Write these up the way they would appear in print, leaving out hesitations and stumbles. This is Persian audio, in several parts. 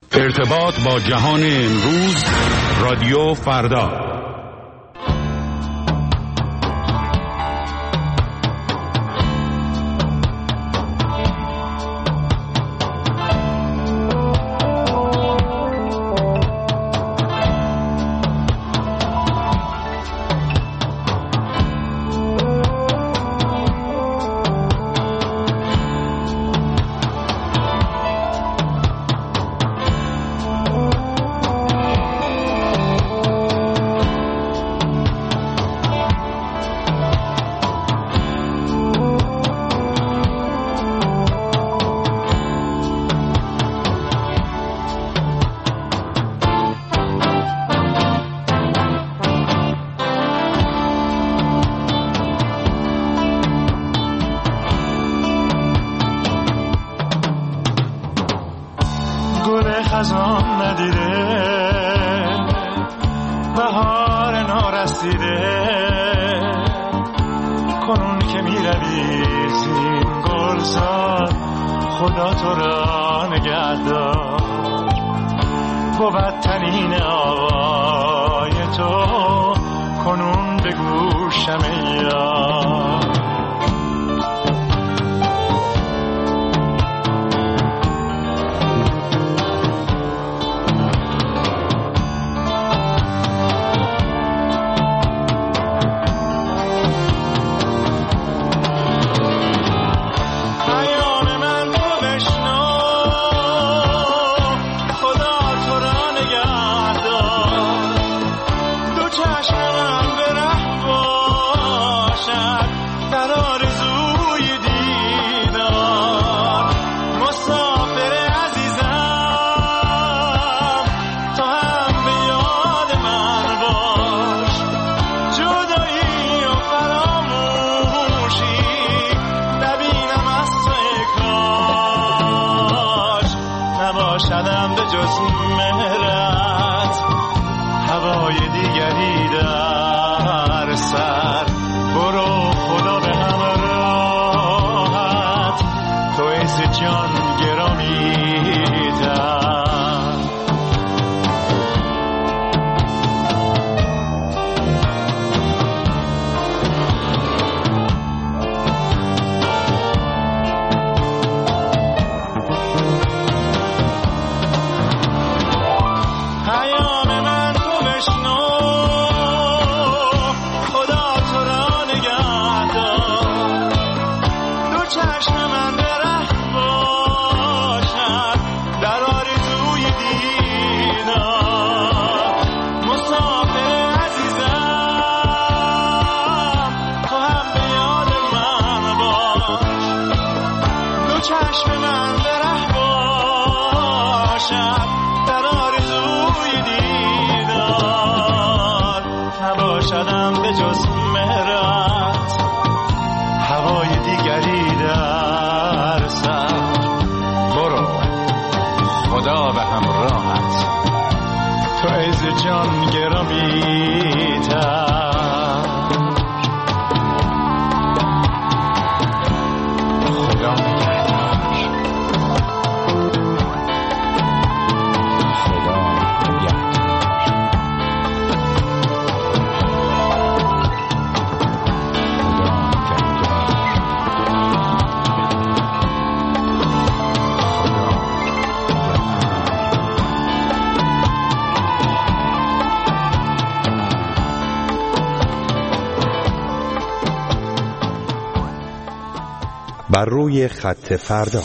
ارتباط با جهان امروز، رادیو فردا. خزان ندیده بهار نارسیده کنون که می روی زین گلزار خدا تو را نگهدار بود تنین آوای تو کنون به گوشم یار شدم به جز مهرت هوای دیگری در سر برو خدا به همراهت تو عز جان گرامی‌تر شدم به جز مهرت هوای دیگری در سر برو خدا به همراهت تو عز جان گرامی‌تر خدا بر روی خط فردا.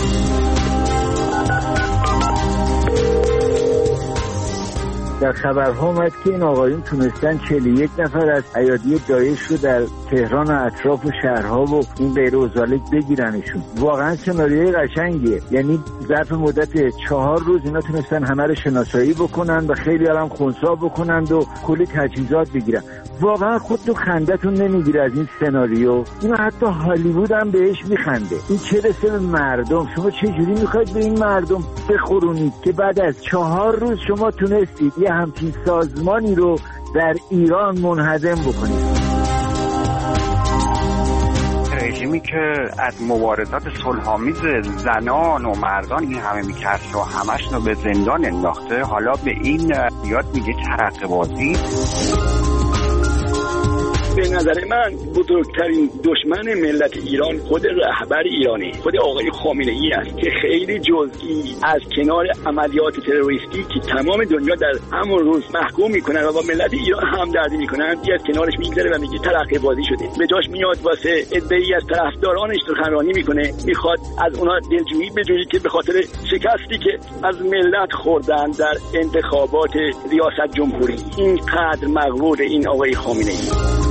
در خبرها اومد که این آقایون تونستن 41 نفر از ایادی داعش رو در تهران و اطراف و شهرها و این غیر اوزالک بگیرنشون. واقعا سناریوی قشنگیه، یعنی ظرف مدت 4 روز اینا تونستن همه رو شناسایی بکنن و خیلی هم خنثی بکنن و کلی تجهیزات بگیرن. واقعا خودتون خندتون نمیگیره از این سناریو؟ اینو حتی هالیوود هم بهش میخنده. این چه رسه به مردم؟ شما چه جوری میخواید به این مردم بخورونید که بعد از 4 روز شما تونستید یه همچین سازمانی رو در ایران منهدم بکنید؟ رژیم رژیمی که از مبارزات صلح‌آمیز زنان و مردان این همه میکرد و همشون رو به زندان انداخته، حالا به این یاد میگه ترقه بازی. به نظر من بزرگترین دشمن ملت ایران خود رهبر ایرانی، خود آقای خامنه‌ای است که خیلی جزئی از کنار عملیات تروریستی که تمام دنیا در همون روز محکوم میکنن و با ملت ایران همدردی میکنن، از کنارش میگذره و میگه ترقه بازی شده. به جاش میاد واسه عده‌ای از طرفدارانش سخنرانی میکنه، میخواد از اونا دلجویی بجویی که به خاطر شکستی که از ملت خوردن در انتخابات ریاست جمهوری. اینقدر مغرور این آقای خامنه‌ای.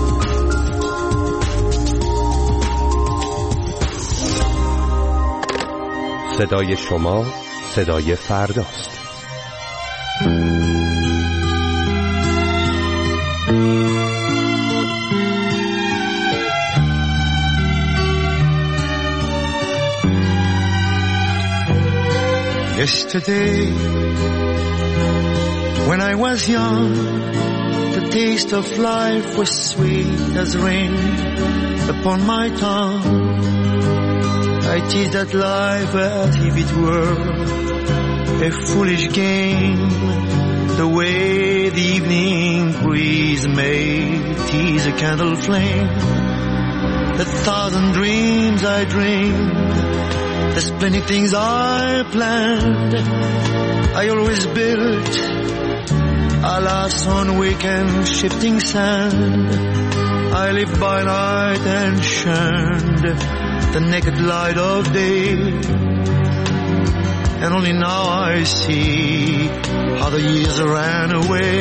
صدای شما صدای فرداست. Yesterday, when I was young, the taste of life was sweet as rain upon my tongue. I teased at life as if it were a foolish game, the way the evening breeze may tease a candle flame. The thousand dreams I dreamed, the splendid things I planned, I always built, alas, on weak and shifting sand. I lived by night and shunned the naked light of day, and only now I see how the years ran away.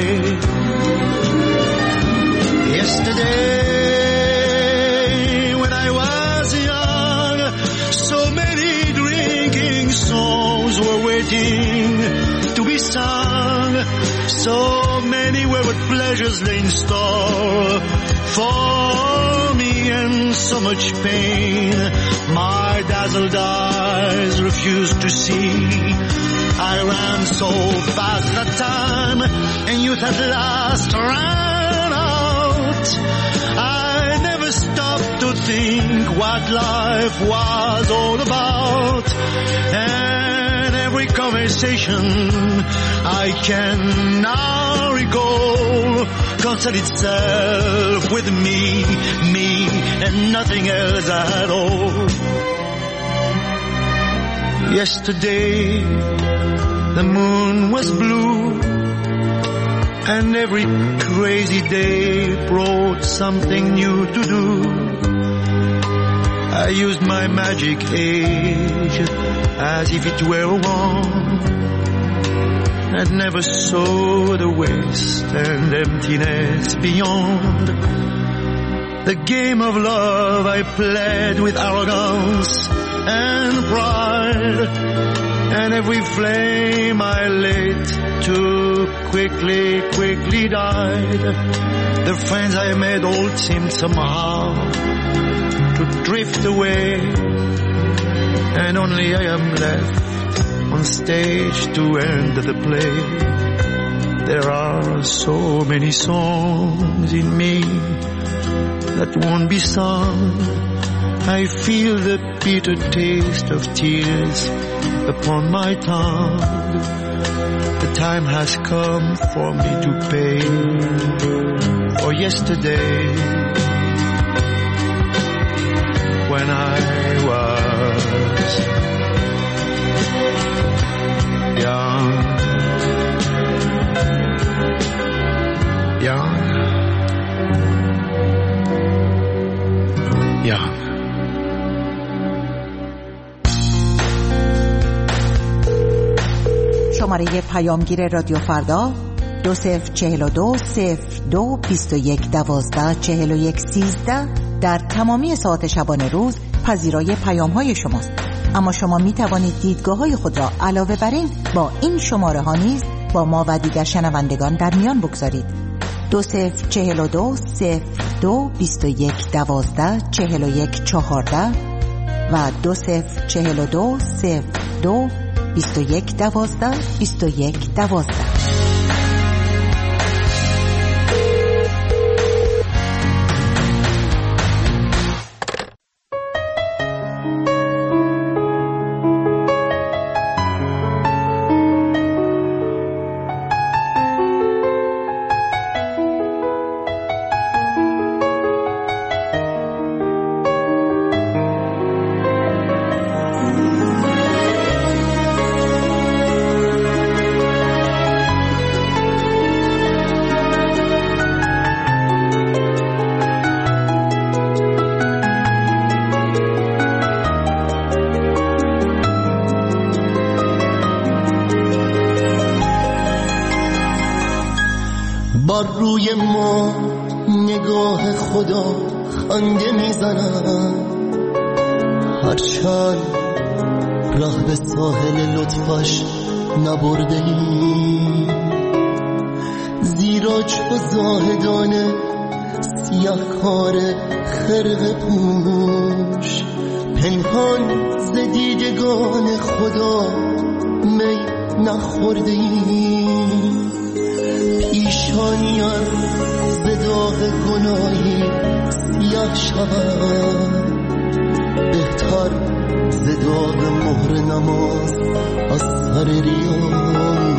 Yesterday, when I was young, so many drinking songs were waiting to be sung. So many wayward pleasures lay in store for me, and so much pain my dazzled eyes refused to see. I ran so fast that time, and youth at last ran out. I never stopped to think what life was all about, and every conversation I can now recall concerned itself with me, and nothing else at all. Yesterday, the moon was blue, and every crazy day brought something new to do. I used my magic age as if it were a wand, and never saw the waste and emptiness beyond. The game of love I played with arrogance and pride, and every flame I lit too quickly died. The friends I made all seemed somehow to drift away, and only I am left on stage to end the play. There are so many songs in me that won't be sung. I feel the bitter taste of tears upon my tongue. The time has come for me to pay for yesterday, when I was young. شماره پیامگیر رادیو فردا 2042-02-21-12-41-13 در تمامی ساعات شبانه روز پذیرای پیام‌های شماست. اما شما می توانید دیدگاه‌های خود را علاوه بر این با این شماره ها نیز با ما و دیگر شنوندگان در میان بگذارید. 2042-01-12-41-14 و 2042-02-21-12-21-12. تا روی ما نگاه خدا خنده میزنم، هرچند راه به ساحل لطفش نبرده ای، زیرا چو زاهدان سیاه کار خرقه پوش پنهان ز دیدگان خدا می نخورده ای، پیشانیم ز داغ گناهی سیاه شود، بهتر ز داغ مهر نماز از سر ریان،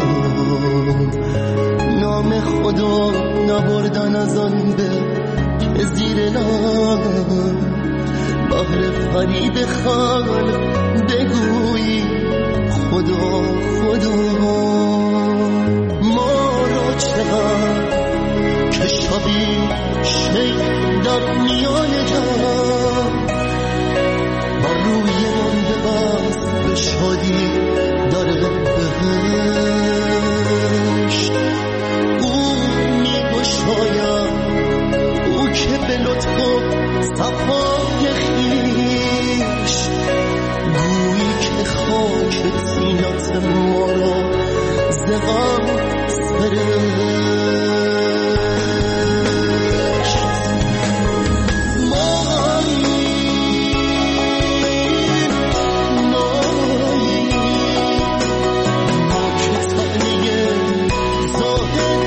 نام خدا نبردن از آن به که زیر لب بهر فریب خلق بگویی خدا خدا. ما را چقدر که شبی شیخ در میان جمع بر روی من ببست به شادی در بهشت، او می گشاید، او که به لطف و صفای خویش گویی که خاک طینت ما را ز غم سرشت. ما که طعنه زاهد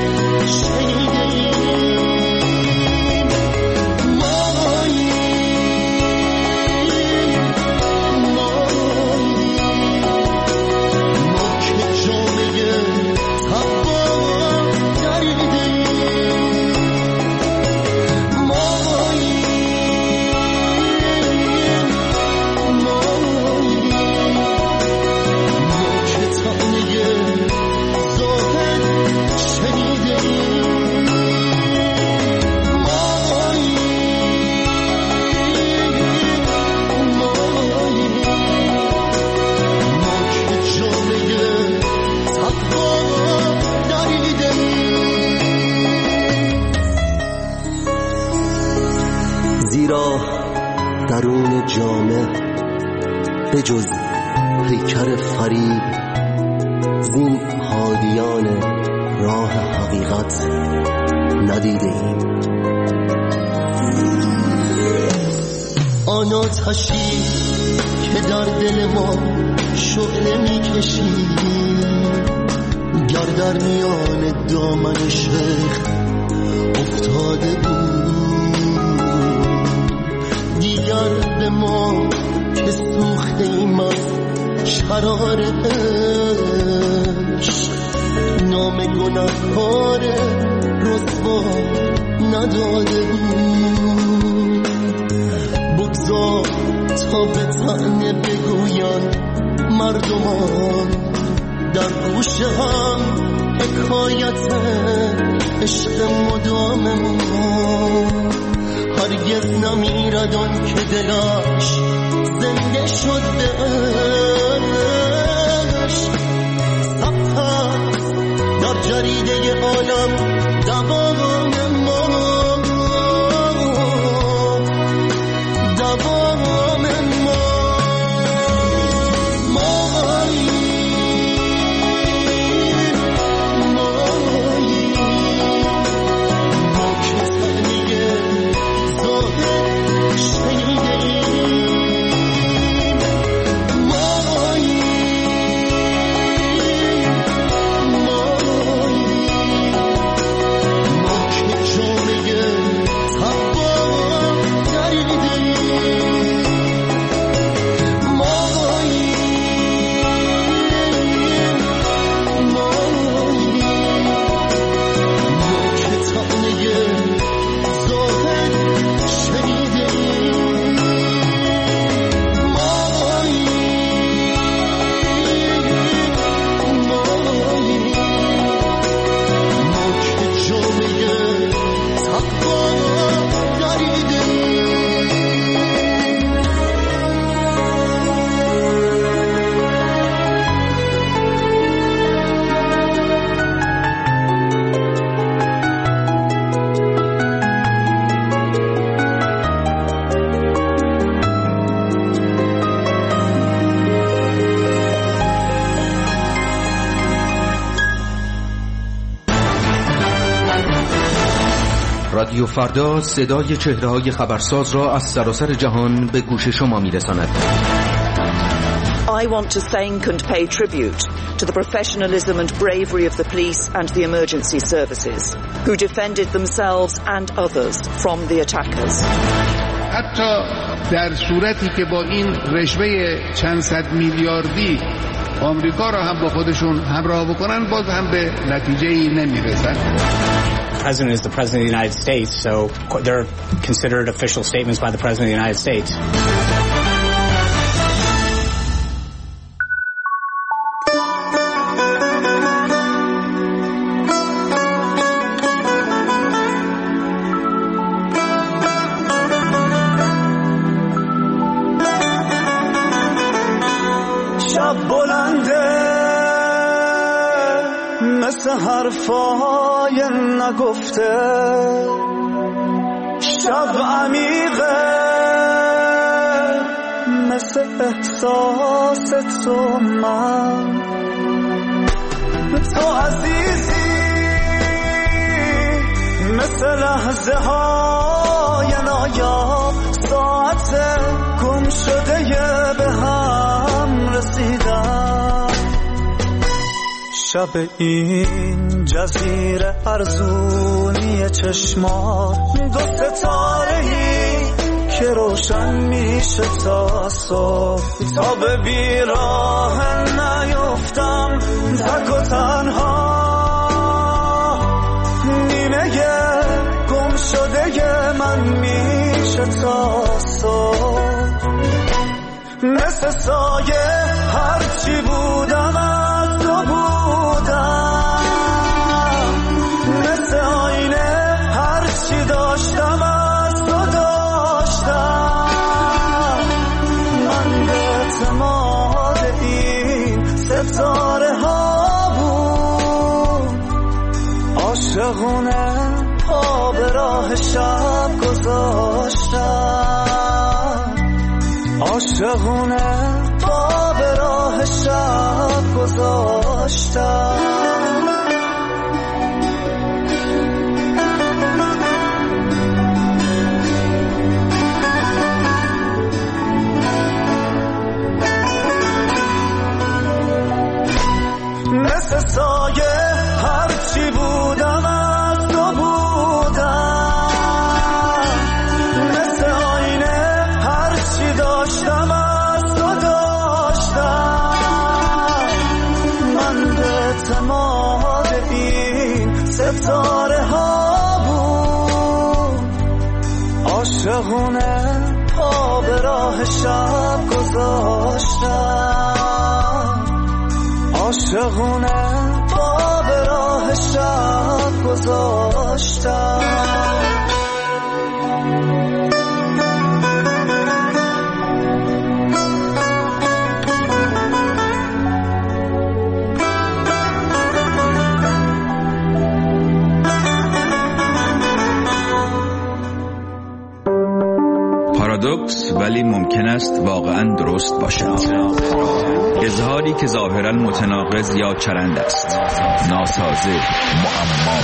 شنیدیم، ما که جامعه تقوا دریدیم، ما که طعنه زاهد شنیدیم، ما که جامعه تقوا دریدیم. زیرا درون جامه به جز پیکر فریب زین حالیان راه حقیقت ندیده ایم. آن آتشی که در دل ما شعله میکشی، گر در میان دامن شیخ افتاده بود، دیگر به ما که سوخته ایم از شرار عشق، نام گناهکار رسوا نداده بود. بگذار تا به طعنه بگویان مردمان در گوش هم حکایت عشق مدام ما، هرگز نمیرد آن که دلش زنده شد به عشق، ثبت است در جریده عالم دوام ما، دوام ما. شنیدیم، ما رادیو فردا صدای چهره‌های خبرساز را از سراسر جهان به گوش شما می‌رساند. I want to thank and pay tribute to the professionalism and bravery of the police and the emergency services who defended themselves and others from the attackers. حتی در صورتی که با این رشوه چند صد میلیاردی آمریکا را هم با خودشون همراه بکنن، باز هم به نتیجه‌ای نمیرسن. The president is the president of the United States, so they're considered official statements by the president of the United States. حرفای نگفته شب عمیقه مثل احساس تو من تو عزیزی مثل لحظه های نایاب ساعت گم شده به هم رسیدن شب این جزیره ارزونی چشمان دو ستاره‌ای که روشن میشه تا صبح تا به بیراه نیفتم تک و تنها نیمه گم شده من میشه تا صبح مثل سایه هرچی بودم از تو بودم مثل آینه هرچی داشتم از تو داشتم من به اعتماد این ستاره ها بود عاشقونه پا به راه شب گذاشتم عاشقونه پا به راه شب گذاشتم مثل سایه هرچی بودم از تو بودم مثل آینه هرچی داشتم از تو داشتم من به اعتماد این ستاره ها بود عاشقونه پا به راه شب گذاشتم عاشقونه پا به راه شب گذاشتم پارادوکس ولی ممکن است واقعا درست باشد. اظهاری که ظاهرا متناقض یا چرند است، ناسازه، معما.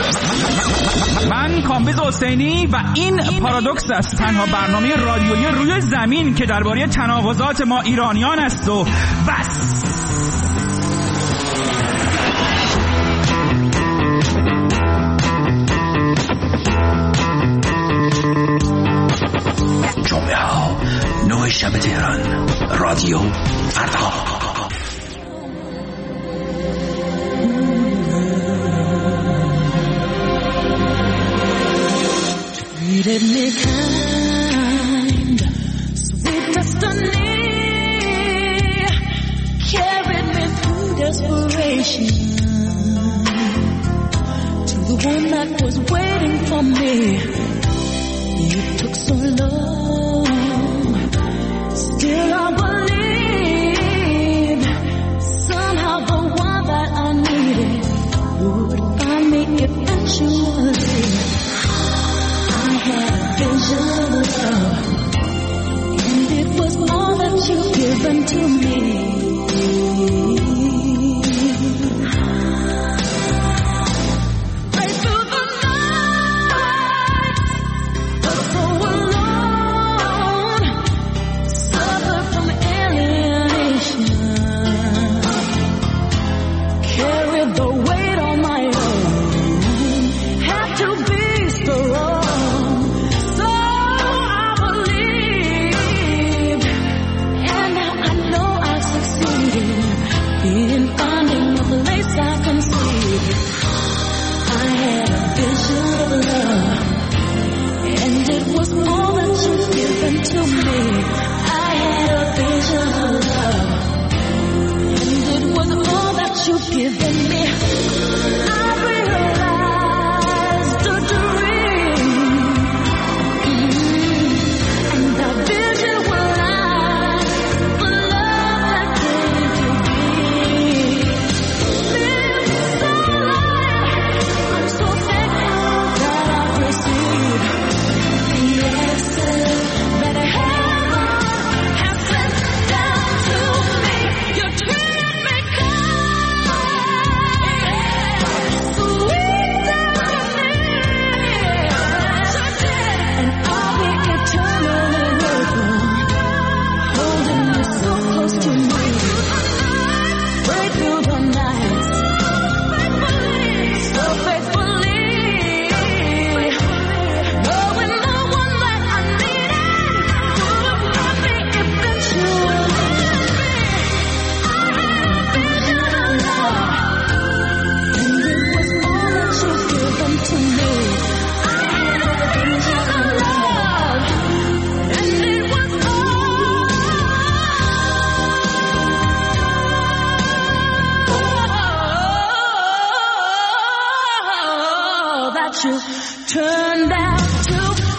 من کامبیز حسینی و این پارادوکس است، تنها برنامه رادیویی روی زمین که درباره تناقضات ما ایرانیان است و بس. جمعه ها 9 شب تهران، رادیو فردا. Treated me kind, sweet destiny, carried me through desperation to the one that was waiting for me. It took so long, still I believed somehow the one that I needed would find me eventually. I had a vision of love, and it was all that you've given to me. Right through the night, to me. I had a vision of love, and it was all that you've given me. I realized a dream, and that vision will last. The love that came to me. Live so light. I'm so thankful that I've received the answers that heaven has sent down to me. You treated me kind, sweet and I'll be eternally grateful, holding you so close to me. Right through the night, so faithfully, knowing the one that I needed would have found me eventually. I had a vision of love, and it was all that you've given to me. I had a vision of love, and it was all that you turned out to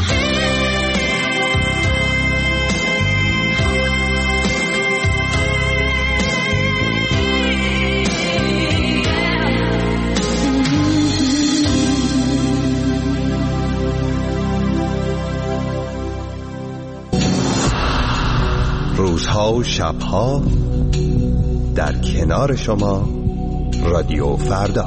روزها و شبها در کنار شما رادیو فردا.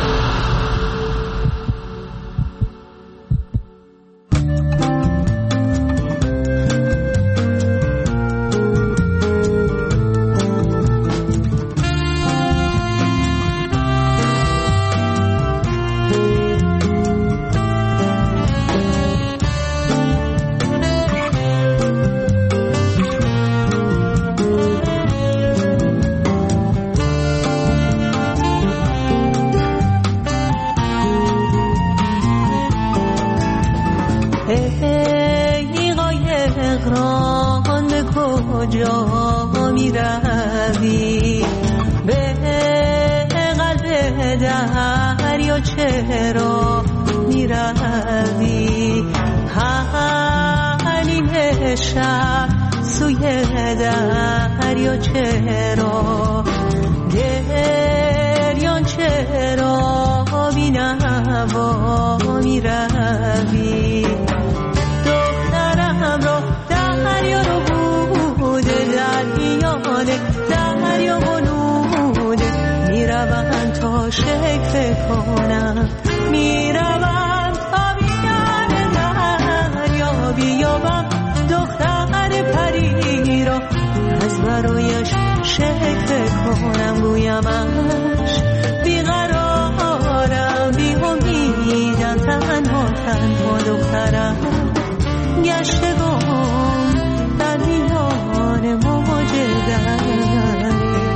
ای قایق ران به کجا می روی؟ به قلب دریا چرا می روی؟ حنین شب سوی دریا چرا؟ گریان چرا بی نوا می روی؟ دخترم را دریا رو بوده، در میانه دریا بلوده، میروند تا شکل کنم، میروند تا بیان دریا بیابم دختر پری را، از برایش شکل کنم، گویمش بیقرارم، بی امیدم، تنها دخترم گشتگم در میان موج دریایی.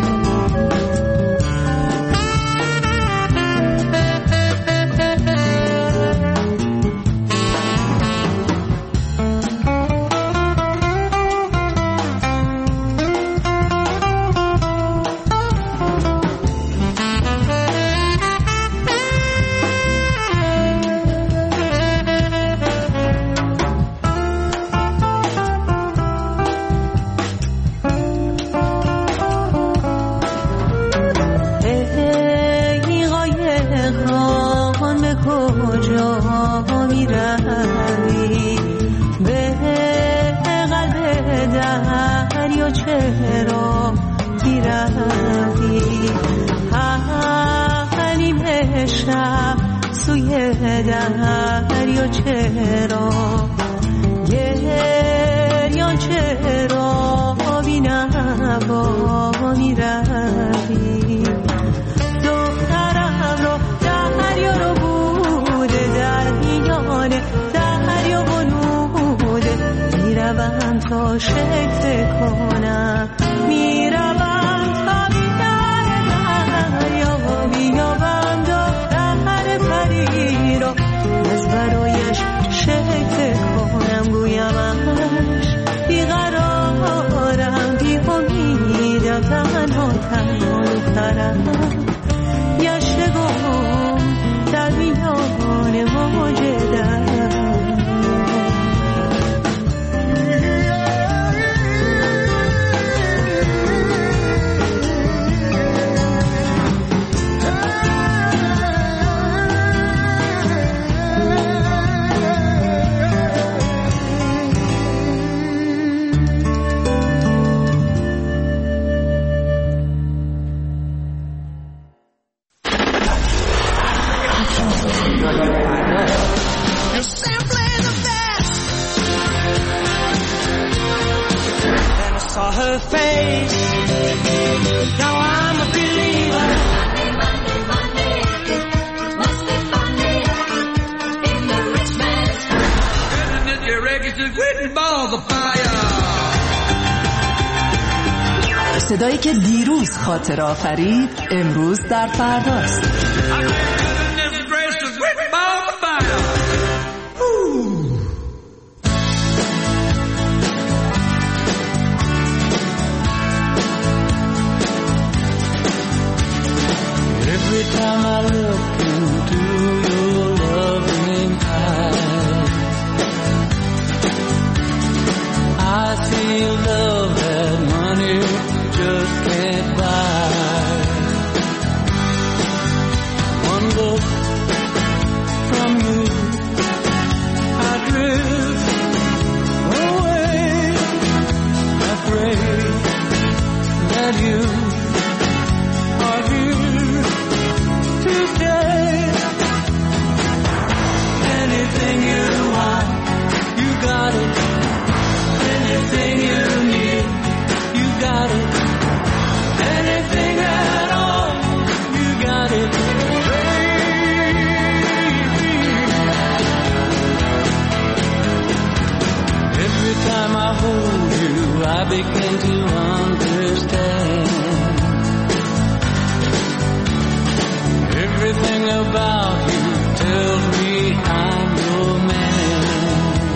دریا چرا؟ گریان چرا بی نوا می روی؟ دخترم را دریا رو بوده، در میانه دریا بلوده، میروم تا شکل کنم، میروم تا دریا بیابم دختر پری را، از برایش شکل کنم، گویمش صدایی که دیروز خاطر آفرید امروز در فرداست. Every time I look into your loving eyes, I see love that money just can't buy. One look from you, I drift away. I pray that you are here to stay. Anything you want, you got it. Anything you need, you got it. Anything at all, you got it, baby. Every time I hold you, I begin to understand. Everything about you tells me I'm your man.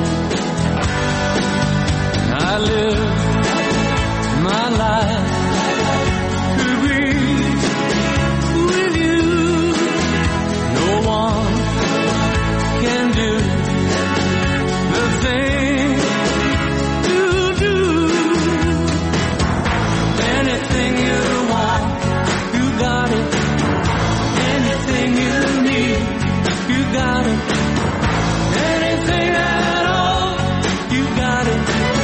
I live my life to be with you. No one can do the thing you do. Anything you want, you got it. Anything you need, you got it. Anything at all, you got it.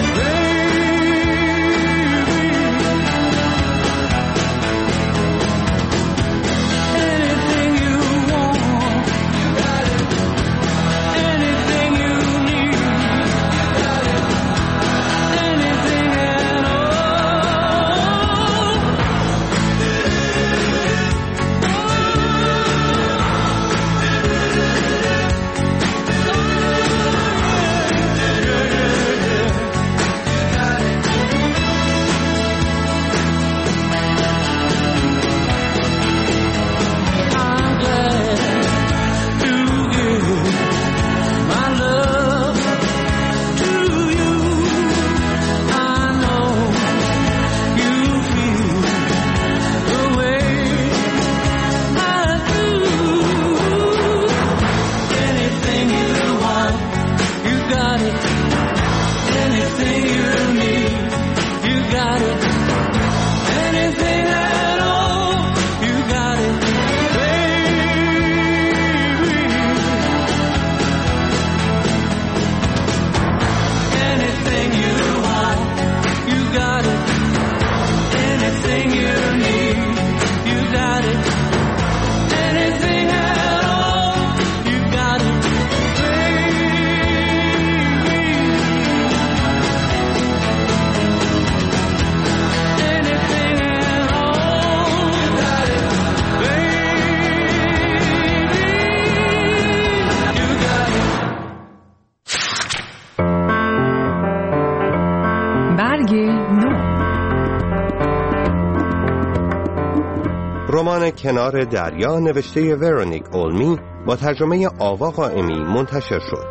رمان کنار دریا نوشته ورونیک اولمی با ترجمه آوا قائمی منتشر شد.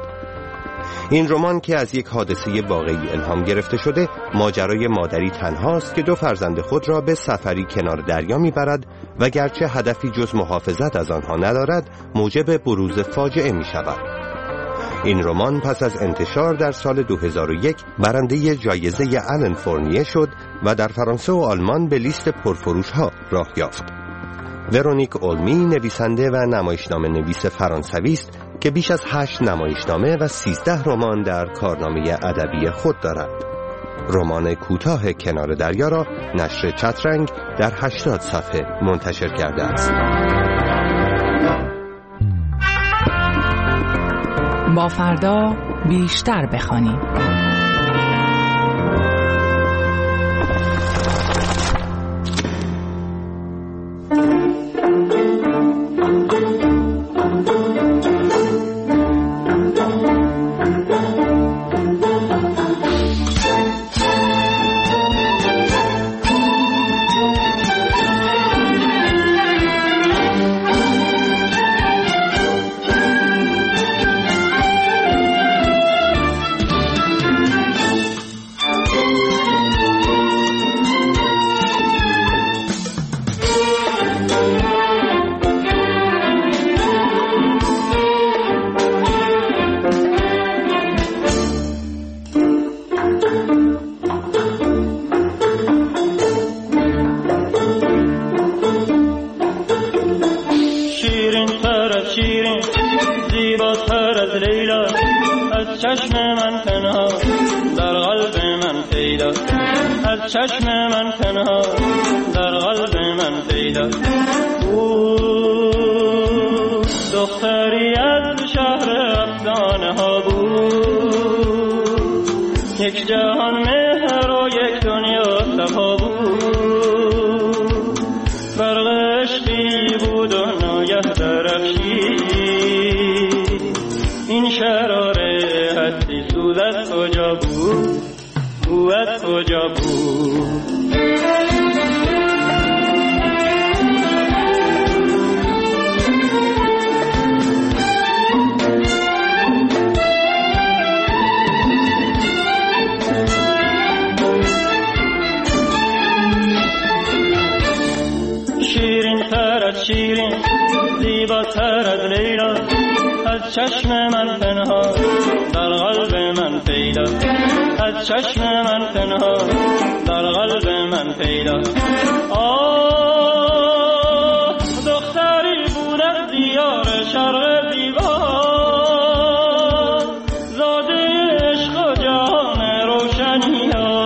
این رمان که از یک حادثه واقعی الهام گرفته شده، ماجرای مادری تنهاست که 2 فرزند خود را به سفری کنار دریا میبرد و گرچه هدفی جز محافظت از آنها ندارد موجب بروز فاجعه می شود. این رمان پس از انتشار در سال 2001 برنده جایزه آلن فورنیه شد و در فرانسه و آلمان به لیست پرفروش ها راه یافت. ورونیک اولمی نویسنده و نمایشنامه نویس فرانسوی است که بیش از 8 نمایشنامه و 13 رمان در کارنامه ادبی خود دارد. رمان کوتاه کنار دریا را نشر چترنگ در 80 صفحه منتشر کرده است. با فردا بیشتر بخوانیم. چشم من تنها در قلب من پیدا، از چشم من تنها در قلب من پیدا. او دختری از شهر افسانه ها بود، یک جهان مهر و یک دنیا صفا بود. برق عشقی بود و ناگه درخشید، این شراره هستی سوز از کجا بود، او از کجا بود. شیرین تر از شیرین، زیباتر از لیلا، از چشم من تنها در قلب من پیدا، از چشم من تنها در قلب من پیدا. آه دختری بود از دیار شرق زیبا، زاده عشق و جهان روشنی ها،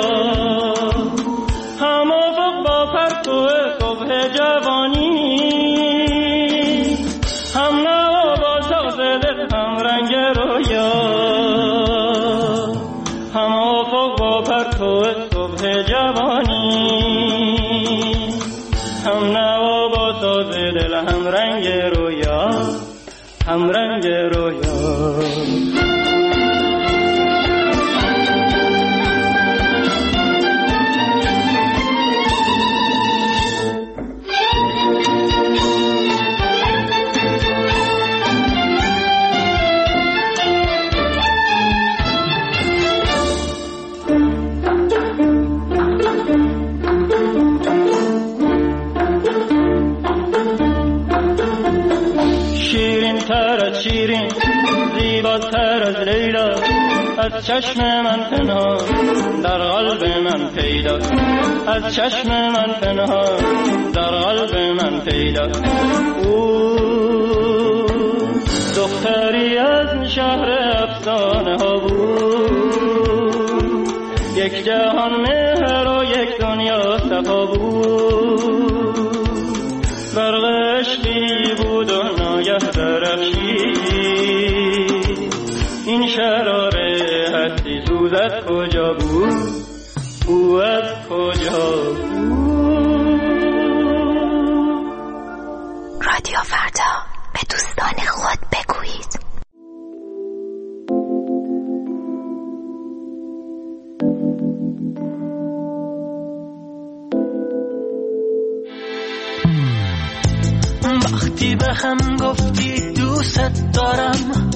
همافق با پرتو صبح جوانی، هم نوا با ساز دل، هم رنگ رویا، هم افق با پرتو صبح جوانی، هم نوا با ساز دل، هم رنگ رویا، هم رنگ رویا. شیرین زیباتر از لیلا، از چشم من تنها در قلب من پیدا، از چشم من تنها در قلب من پیدا. او دختری از شهر افسانه ها بود، یک جهان مهر و یک دنیا صفا بود. برق عشقی بود و ناگه درخشید، این شراره هستی سوز از کجا بود، او از کجا بود. رادیو فردا، به دوستان خود بگویید. وقتی به هم گفتی دوست دارم،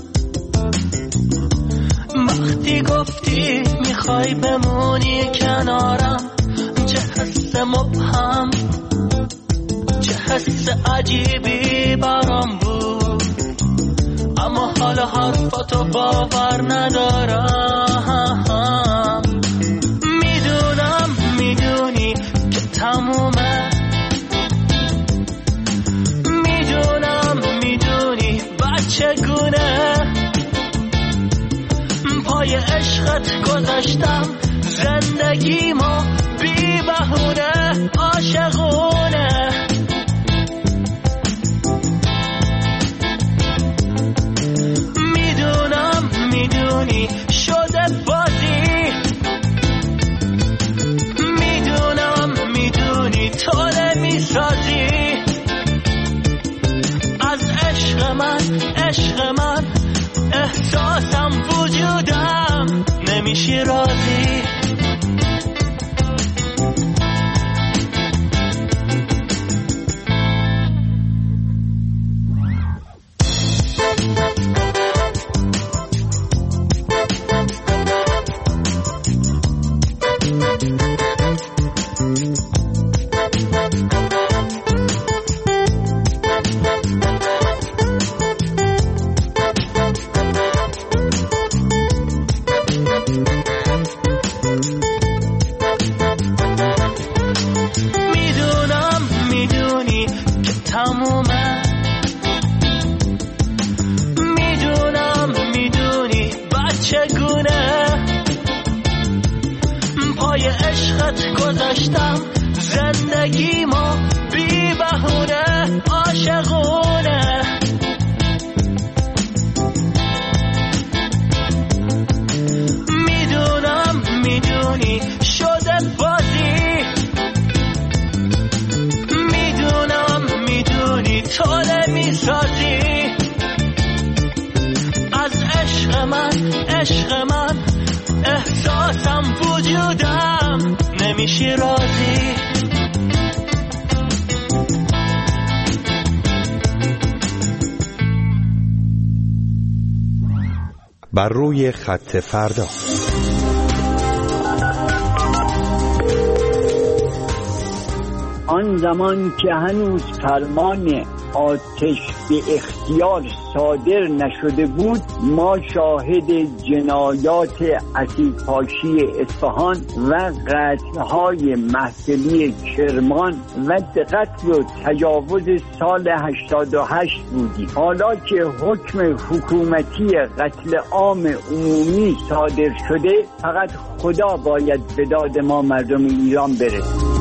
وقتی گفتی میخوای بمونی کنارم، چه حس مبهم حس عجیبی برام بود، اما حالا حرفاتو باور ندارم. میدونم میدونی که تمومه، میدونم میدونی بچگونه پای عشقت گذاشتم زندگیمو بی بهونه عاشقونه. میدونم میدونی شده بازی، میدونم میدونی تو نمیسازی از عشق من، عشق من احساسم وجودم نمیشی راضی. گذاشتم زندگیمو بی بهونه عاشقونه. میدونم میدونی شده بازی، میدونم میدونی تو نمیسازی از عشق من، عشق من احساسم وجودم نمیشی راضی. بر روی خط فردا. آن زمان که هنوز فرمان آتش به اختیار صادر نشده بود، ما شاهد جنایات اسیدپاشی اصفهان و قتل‌های محفلی کرمان و قتل و تجاوز سال 88 بودیم. حالا که حکم حکومتی قتل عام عمومی صادر شده، فقط خدا باید به داد ما مردم ایران برسه.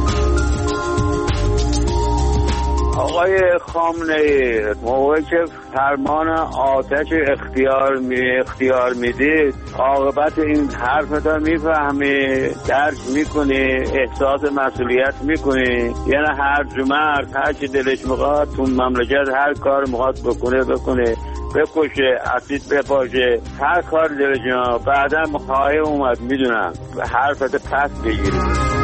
آقای خامنه‌ای، موقعی که فرمان آتش اختیار میدید، عاقبت این حرفتو میفهمی، درک میکنی، احساس مسئولیت میکنی. یعنی هر مرد هر چی دلش میخواد تو مملکت هر کار میخواد بکنه، بکشه، اسید بپاشه، هر کار دلش میخواد. بعدا خواهی اومد میدونم حرفت پس بگیری.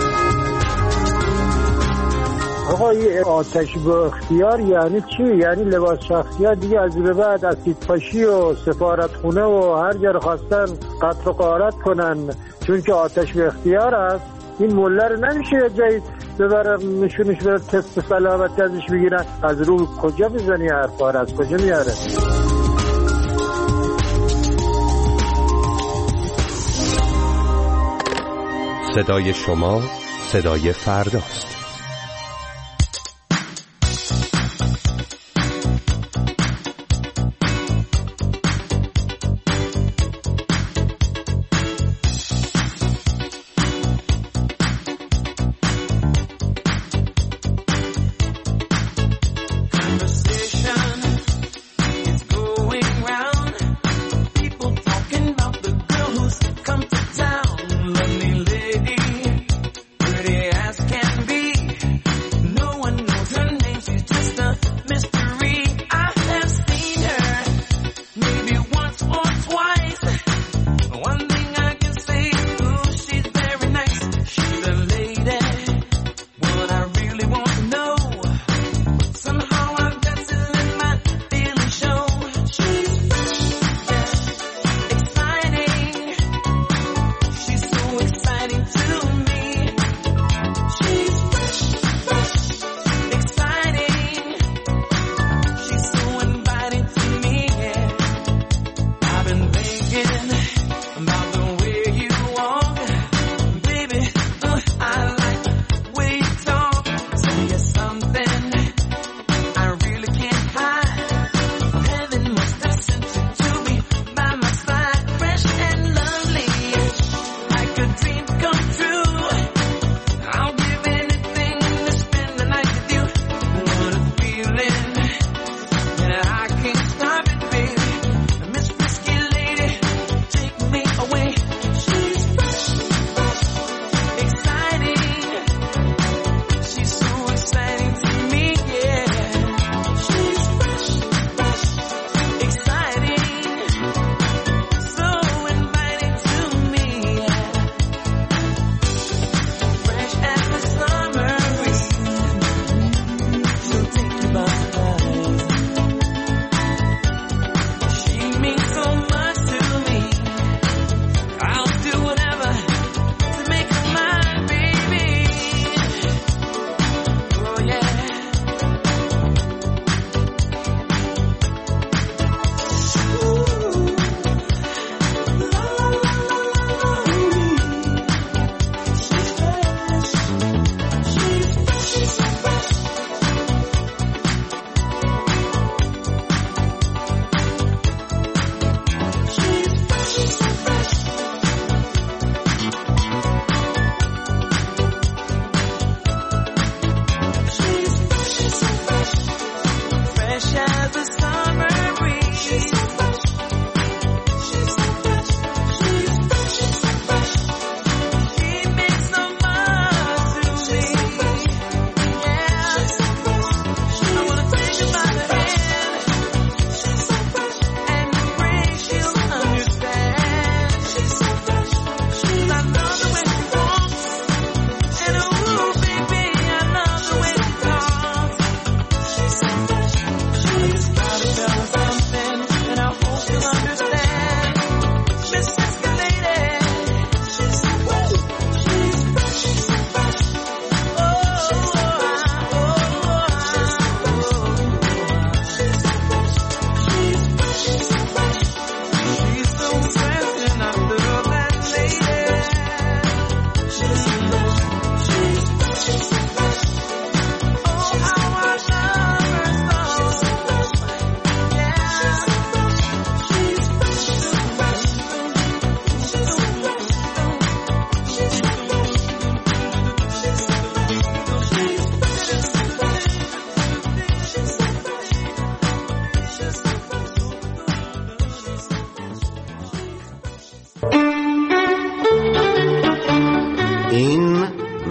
آقا این آتش با اختیار یعنی چی؟ یعنی لباس شخصیت دیگه از به بعد اسیدپاشی و سفارتخونه و هر جا رو خواستن قتل و غارت کنن، چون که آتش به اختیار است. این مله رو نمیشه یه جایی ببرن نشونش بره تست سلامت ازش بگیرن. از رو کجا بزنی حرفا رو؟ از کجا میاره؟ صدای شما صدای فرداست.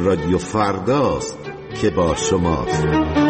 رادیو فرداست که با شماست.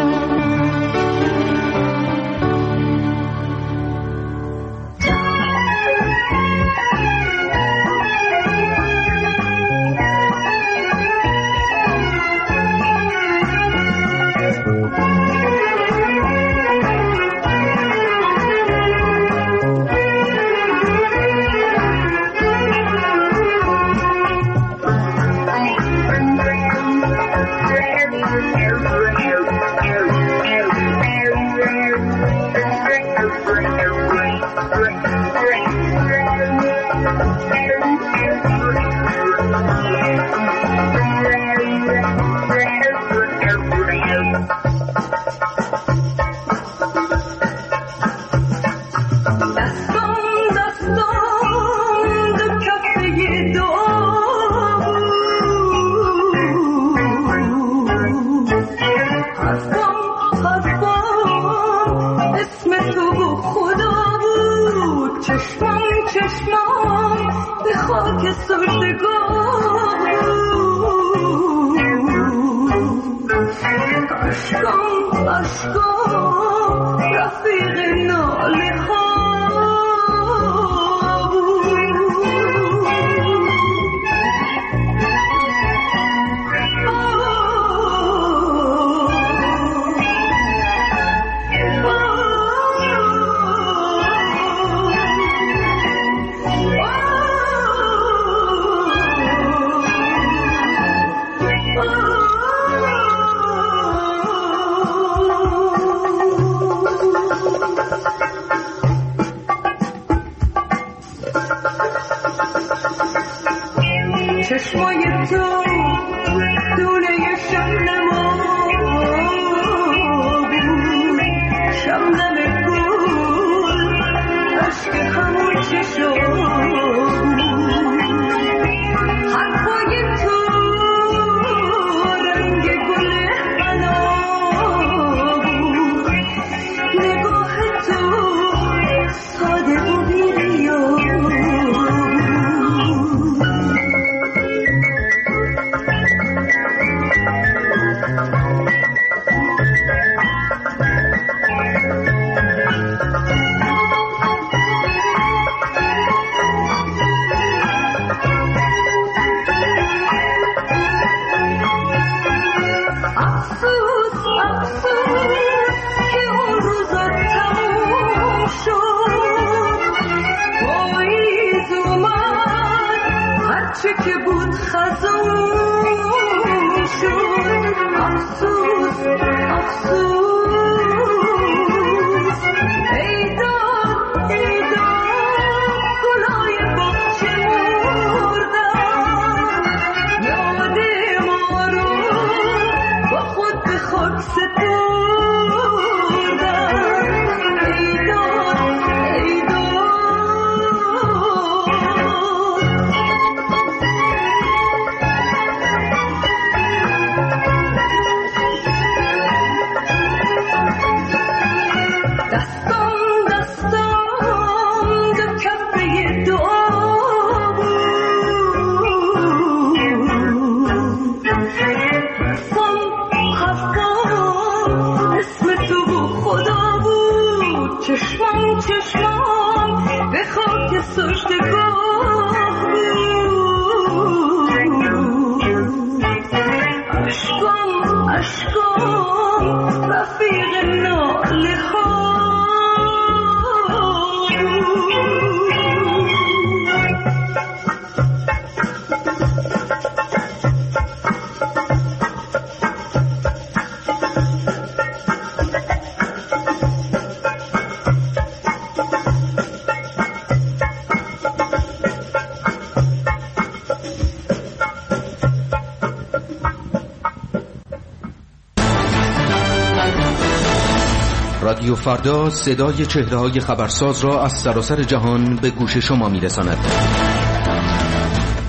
رادیو فردا صدای چهره‌های خبرساز را از سراسر جهان به گوش شما می‌رساند.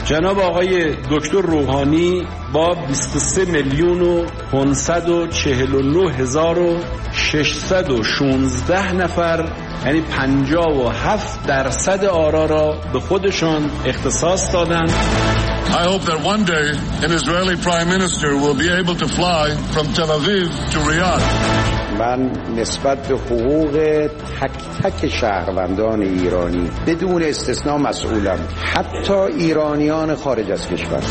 جناب آقای دکتر روحانی با 23,549,616 نفر یعنی 57% آرا را به خودشان اختصاص دادند. I hope that one day an Israeli prime minister will be able to fly from Tel Aviv to Riyadh. من نسبت به حقوق تک تک شهروندان ایرانی بدون استثنا مسئولم، حتی ایرانیان خارج از کشور.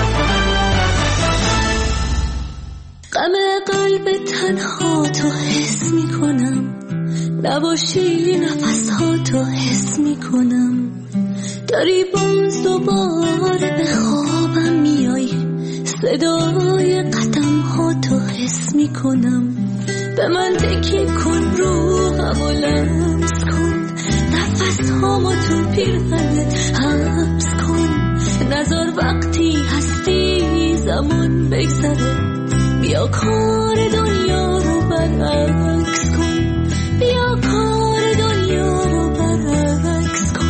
غم قلب تنها تو حس میکنم، نباشی نفسها تو حس میکنم، داری باز دوباره به خوابم میای، صدای قدم ها تو حس میکنم، به من تکیه کن روحم و لمس کن، نفس هامو تو پیرهنت حبس کن، نذار وقتی هستی زمان بگذره، بیا کار دنیا رو برعکس کن، بیا کار دنیا رو برعکس کن.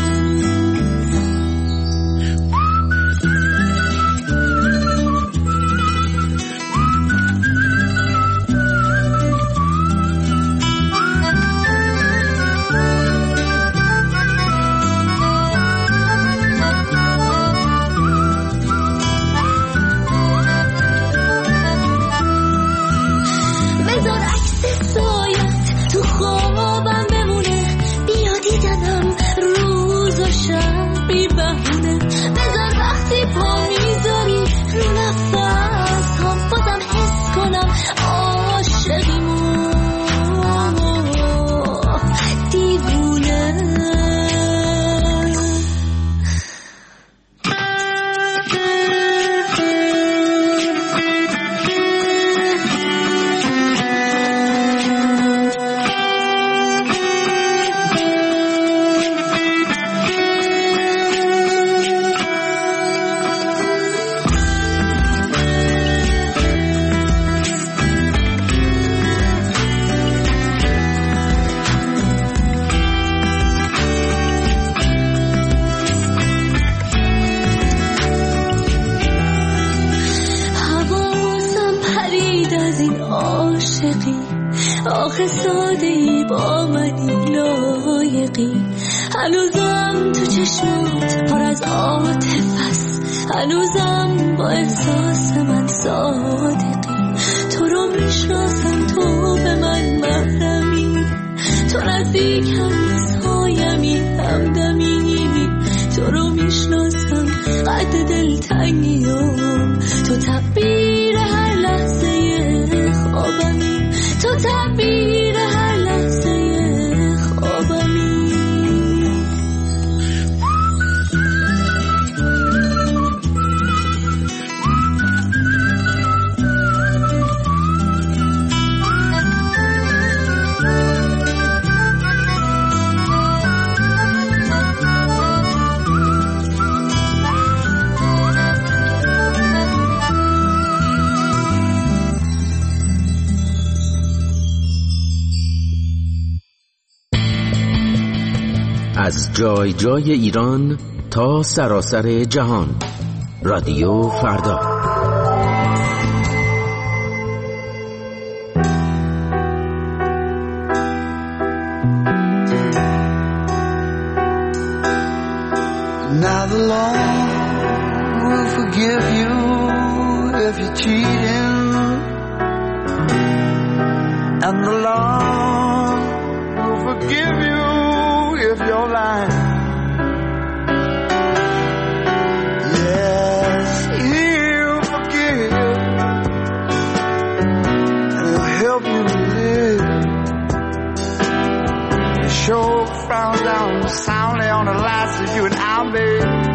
آخه ساده‌ای با منی لایقی، هنوزم تو چشمات پر از عاطفه است، هنوزم با احساس من صادقی، تو رو میشناسم تو به من محرمی، تو نزدیکم سایمی همدمی، تو رو میشناسم قد دلتنگیم، تو تعبیر هر لحظه خوابمی، تو تعبیر هر لحظه خوابمی. از جای جای ایران تا سراسر جهان، رادیو فردا. Now the law will forgive you if you're cheating, and the law will forgive you if you're lying. Yes, he'll forgive and he'll help you live. The show frowns down soundly on the lies that you and I made.